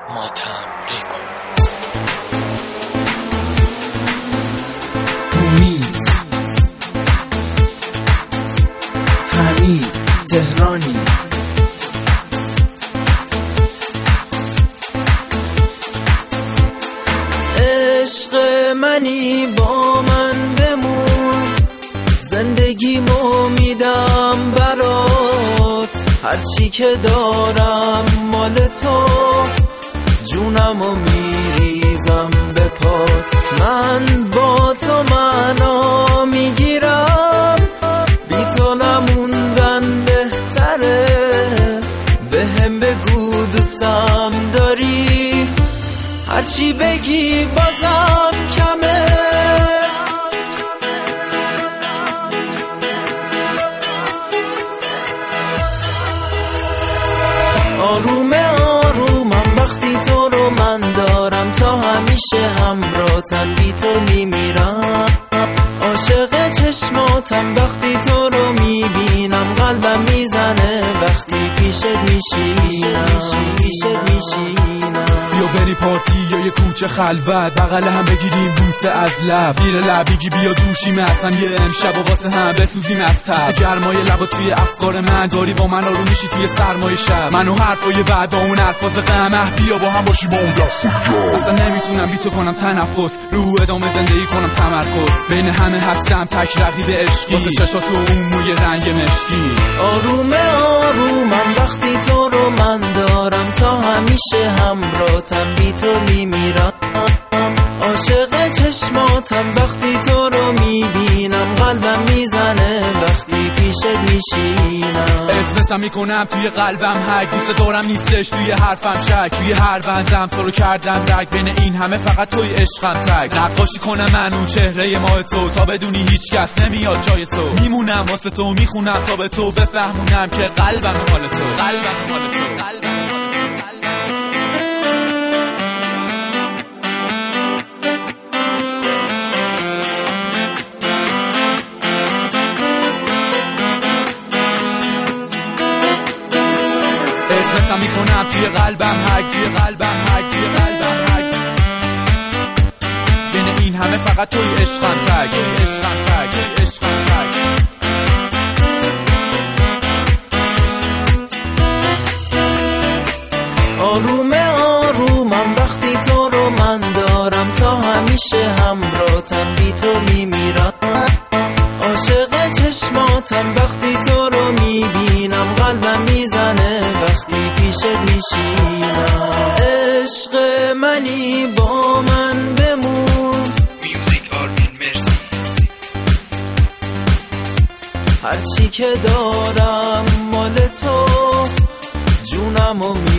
ماتم ریکورد. میز حمید تهرانی. عشق منی با من بمون، زندگیمو میدم برات، هرچی که دارم مال تو، جونمو میریزم به پات. من با تو معنا میگیرم، بی تو نموندن بهتره، بهم بگو دوستم داری، هرچی بگی بازم کمه. آرومه آرومم وقتی تو رو من دارم، تا همیشه همراهتم، بی تو میمیرم. عاشق چشماتم وقتی تو رو میبینم، قلبم میزنه وقتی پیشت میشینم. یا بری پارتی یا یه کوچه خلوت، بغل هم بگیریم بوسه از لب، زیر لبیگی بیا دوشیم اصلا یه امشب و واسه هم بسوزیم از تب. گرمای لبا توی افکار من داری، با من آروم میشی توی سرمای شب. منو حرفای بعد با اون الفاظ غمه، بیا با هم باشیم با اون دست. اصلا نمیتونم بی تو کنم تنفس، رو ادامه زندگی کنم تمرکز. بین همه هستم تک رقیب عشقی، واسه چشاتو اون موی رنگ مشکی. آرومه آرومم وقتی تو رو من دارم، تا همیشه همراهتم، بی تو میمیرم. عاشق چشماتم وقتی تو رو میبینم، قلبم میزنه وقتی پیشت میشینم. اسمتم میکنم توی قلبم هک، دوست دارم نیستش توی حرفم شک، توی هر بندم تو رو کردم درک، بین این همه فقط توی عشقم تک. نقاشی کنم من اون چهره ماه تو، تا بدونی هیچ کس نمیاد جای تو. میمونم واسه تو، میخونم تا به تو بفهمونم که قلبم مال تو، قلبم مال تو، قلبم. اسمتم میکنم توی قلبم هک، توی قلبم هک، توی قلبم هک. بین این همه فقط توی عشقم تک، توی عشقم تک، توی عشقم تک. آرومه آرومم وقتی تو رو من دارم، تا همیشه همراهتم، بی تو میمیرم. عاشق چشماتم وقتی تو رو میبینم، قلبم میزنه وقتی پیشت میشینم. عشق منی با من بمون، میوزیک آرتین مرسی. هرچی که دارم مال تو، جونمو